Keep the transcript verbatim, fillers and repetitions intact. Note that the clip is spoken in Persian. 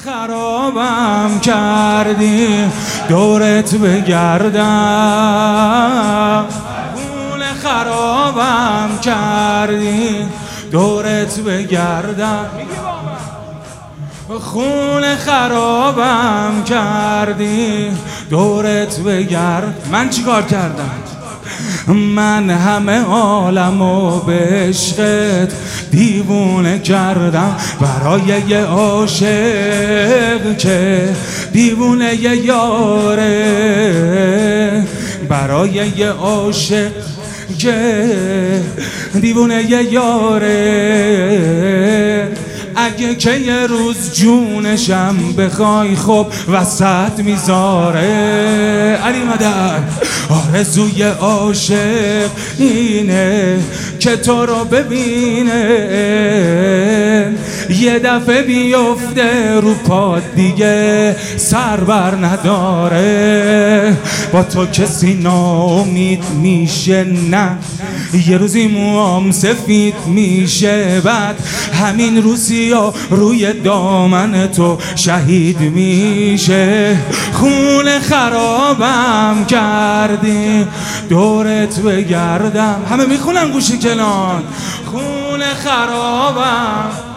خرابم کردی دورت بگردم، خونه خرابم کردی دورت بگردم، خونه خرابم کردی دورت بگرد. من چی کار کردم؟ من همه عالمو به عشقت دیوونه کردم، برای یه عاشق که دیوونه یه یاره، برای یه عاشق که دیوونه یه یاره. اگه که یه روز جونشم بخوای خب وسط میذاره. علی مدد آرزوی عاشق اینه که تو رو ببینه، یه دفعه بیفته رو پاد دیگه سر بر نداره. با تو کسی ناامید میشه نه، یه روزی موام سفید میشه، بعد همین روزی ها روی دامن تو شهید میشه. خونه خرابم کردی دورت بگردم. همه میخونن گوشی کنان. خونه خرابم